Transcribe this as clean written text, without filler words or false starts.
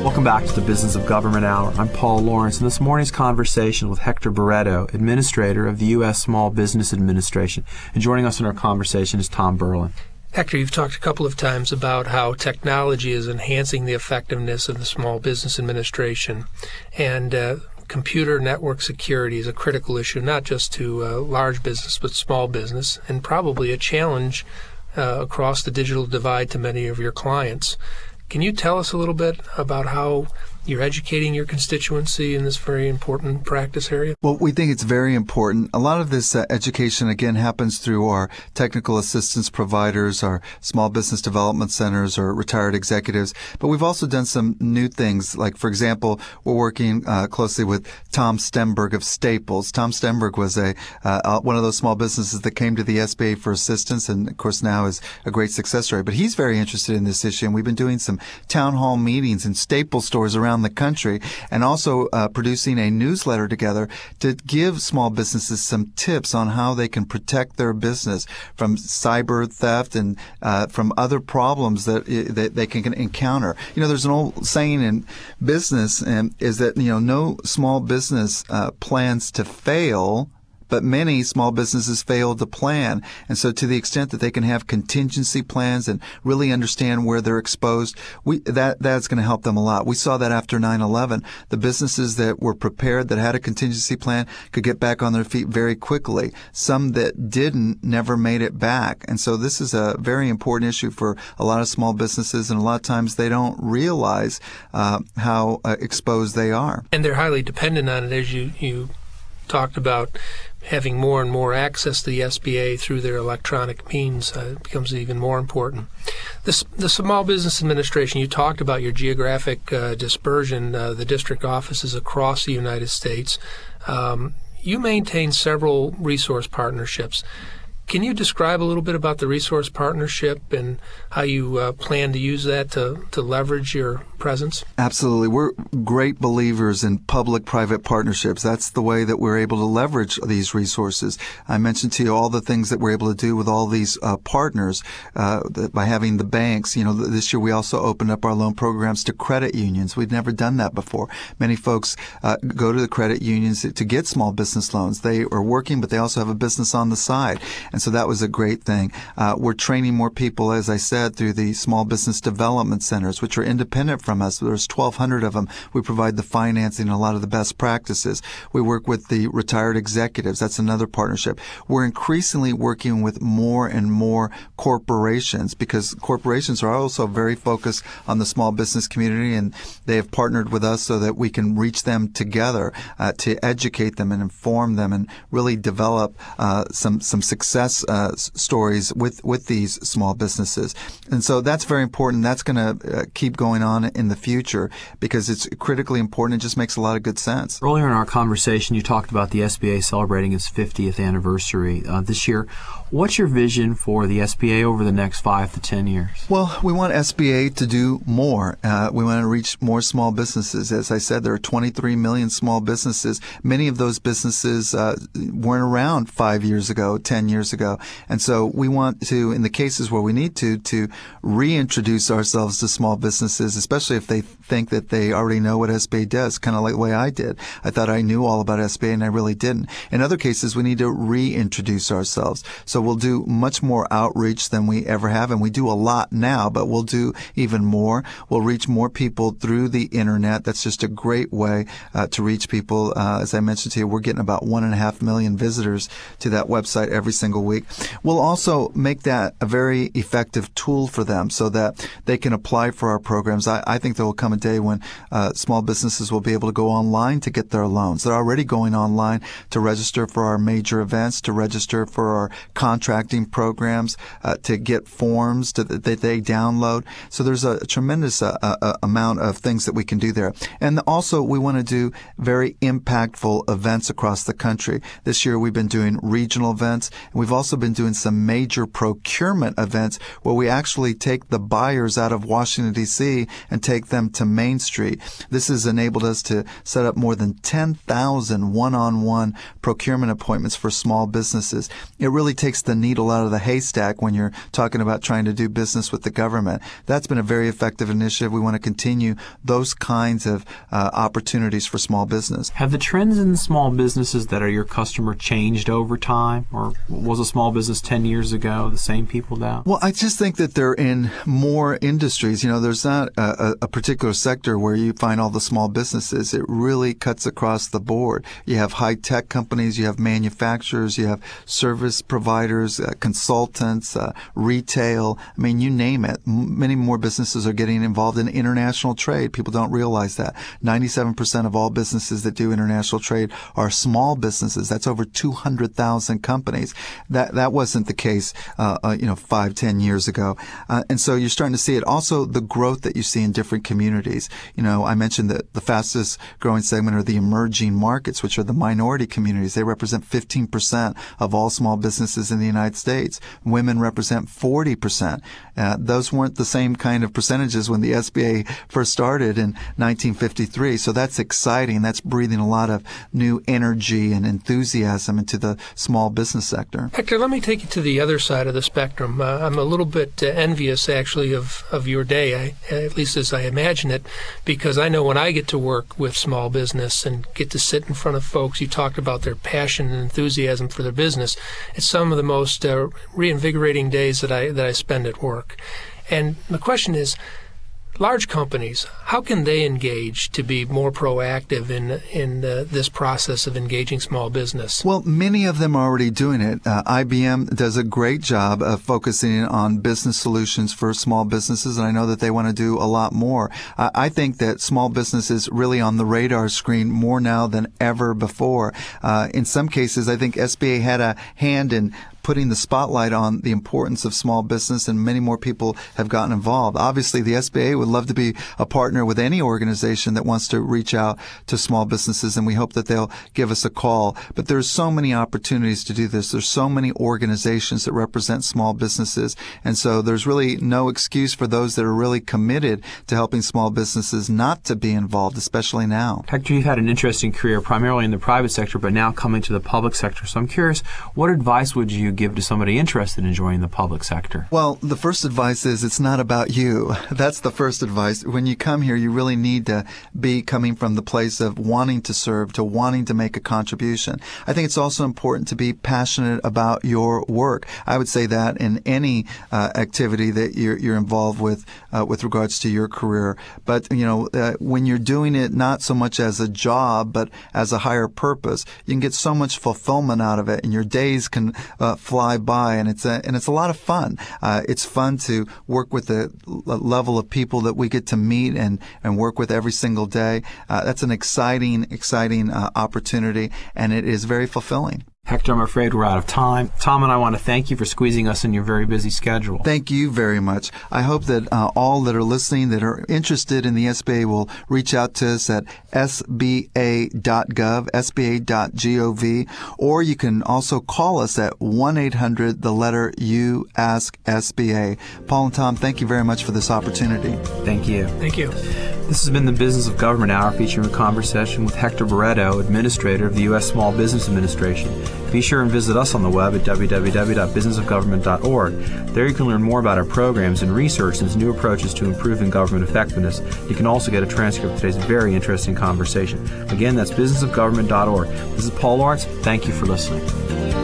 Welcome back to the Business of Government Hour. I'm Paul Lawrence, and this morning's conversation with Hector Barreto, Administrator of the U.S. Small Business Administration. And joining us in our conversation is Tom Berlin. Hector, you've talked a couple of times about how technology is enhancing the effectiveness of the Small Business Administration, and computer network security is a critical issue, not just to large business, but small business, and probably a challenge across the digital divide to many of your clients. Can you tell us a little bit about how you're educating your constituency in this very important practice area? Well, we think it's very important. A lot of this education, again, happens through our technical assistance providers, our small business development centers, or retired executives. But we've also done some new things. Like, for example, we're working closely with Tom Stenberg of Staples. Tom Stenberg was one of those small businesses that came to the SBA for assistance, and, of course, now is a great success story. But he's very interested in this issue, and we've been doing some town hall meetings in Staples stores around the country, and also producing a newsletter together to give small businesses some tips on how they can protect their business from cyber theft and from other problems that they can encounter. You know, there's an old saying in business, is that, you know, no small business plans to fail, but many small businesses fail to plan. And so to the extent that they can have contingency plans and really understand where they're exposed, that's going to help them a lot. We saw that after 9/11. The businesses that were prepared, that had a contingency plan, could get back on their feet very quickly. Some that didn't never made it back. And so this is a very important issue for a lot of small businesses, and a lot of times they don't realize how exposed they are. And they're highly dependent on it, as you talked about. Having more and more access to the SBA through their electronic means becomes even more important. The Small Business Administration, you talked about your geographic dispersion, the district offices across the United States. You maintain several resource partnerships. Can you describe a little bit about the resource partnership and how you plan to use that to leverage your presence? Absolutely. We're great believers in public-private partnerships. That's the way that we're able to leverage these resources. I mentioned to you all the things that we're able to do with all these partners by having the banks. You know, this year we also opened up our loan programs to credit unions. We'd never done that before. Many folks go to the credit unions to get small business loans. They are working, but they also have a business on the side. And so that was a great thing. We're training more people, as I said, through the small business development centers, which are independent from us. There's 1,200 of them. We provide the financing and a lot of the best practices. We work with the retired executives. That's another partnership. We're increasingly working with more and more corporations, because corporations are also very focused on the small business community, and they have partnered with us so that we can reach them together to educate them and inform them and really develop some success stories with these small businesses. And so that's very important. That's going to keep going on in the future because it's critically important. It just makes a lot of good sense. Earlier in our conversation, you talked about the SBA celebrating its 50th anniversary this year. What's your vision for the SBA over the next 5 to 10 years? Well, we want SBA to do more. We want to reach more small businesses. As I said, there are 23 million small businesses. Many of those businesses weren't around 5 years ago, 10 years ago. And so we want to, in the cases where we need to reintroduce ourselves to small businesses, especially if they think that they already know what SBA does, kind of like the way I did. I thought I knew all about SBA, and I really didn't. In other cases, we need to reintroduce ourselves. So we'll do much more outreach than we ever have, and we do a lot now, but we'll do even more. We'll reach more people through the Internet. That's just a great way to reach people. As I mentioned to you, we're getting about 1.5 million visitors to that website every single week. We'll also make that a very effective tool for them so that they can apply for our programs. I think there will come a day when small businesses will be able to go online to get their loans. They're already going online to register for our major events, to register for our contracting programs, to get forms that they download. So there's a tremendous amount of things that we can do there. And also we want to do very impactful events across the country. This year we've been doing regional events, and we've we've also been doing some major procurement events where we actually take the buyers out of Washington, D.C. and take them to Main Street. This has enabled us to set up more than 10,000 one-on-one procurement appointments for small businesses. It really takes the needle out of the haystack when you're talking about trying to do business with the government. That's been a very effective initiative. We want to continue those kinds of opportunities for small business. Have the trends in small businesses that are your customer changed over time? Or was a small business 10 years ago the same people now? Well, I just think that they're in more industries. There's not a particular sector where you find all the small businesses. It really cuts across the board. You have high-tech companies, you have manufacturers, you have service providers, consultants, retail. I mean, you name it. Many more businesses are getting involved in international trade. People don't realize that. 97% of all businesses that do international trade are small businesses. That's over 200,000 companies. That wasn't the case, 5-10 years ago. And so you're starting to see it. Also, the growth that you see in different communities. I mentioned that the fastest growing segment are the emerging markets, which are the minority communities. They represent 15% of all small businesses in the United States. Women represent 40%. Those weren't the same kind of percentages when the SBA first started in 1953. So that's exciting. That's breathing a lot of new energy and enthusiasm into the small business sector. Hector, let me take you to the other side of the spectrum. I'm a little bit envious, actually, of your day, at least as I imagine it, because I know when I get to work with small business and get to sit in front of folks, you talked about their passion and enthusiasm for their business. It's some of the most reinvigorating days that I spend at work. And the question is, large companies, how can they engage to be more proactive in this process of engaging small business? Well, many of them are already doing it. IBM does a great job of focusing on business solutions for small businesses, and I know that they want to do a lot more. I think that small business is really on the radar screen more now than ever before. In some cases, I think SBA had a hand in putting the spotlight on the importance of small business, and many more people have gotten involved. Obviously, the SBA would love to be a partner with any organization that wants to reach out to small businesses, and we hope that they'll give us a call. But there's so many opportunities to do this. There's so many organizations that represent small businesses, and so there's really no excuse for those that are really committed to helping small businesses not to be involved, especially now. Hector, you've had an interesting career primarily in the private sector, but now coming to the public sector. So I'm curious, what advice would you give to somebody interested in joining the public sector? Well, the first advice is it's not about you. That's the first advice. When you come here, you really need to be coming from the place of wanting to serve, to wanting to make a contribution. I think it's also important to be passionate about your work. I would say that in any activity that you're involved with regards to your career. But, when you're doing it not so much as a job, but as a higher purpose, you can get so much fulfillment out of it, and your days can fly by, and it's a lot of fun. It's fun to work with the level of people that we get to meet and work with every single day. That's an exciting opportunity, and it is very fulfilling. Hector, I'm afraid we're out of time. Tom and I want to thank you for squeezing us in your very busy schedule. Thank you very much. I hope that all that are listening that are interested in the SBA will reach out to us at sba.gov, sba.gov, or you can also call us at 1-800-U-ASK-SBA. Paul and Tom, thank you very much for this opportunity. Thank you. Thank you. This has been the Business of Government Hour, featuring a conversation with Hector Barreto, Administrator of the U.S. Small Business Administration. Be sure and visit us on the web at www.businessofgovernment.org. There you can learn more about our programs and research into new approaches to improving government effectiveness. You can also get a transcript of today's very interesting conversation. Again, that's businessofgovernment.org. This is Paul Lawrence. Thank you for listening.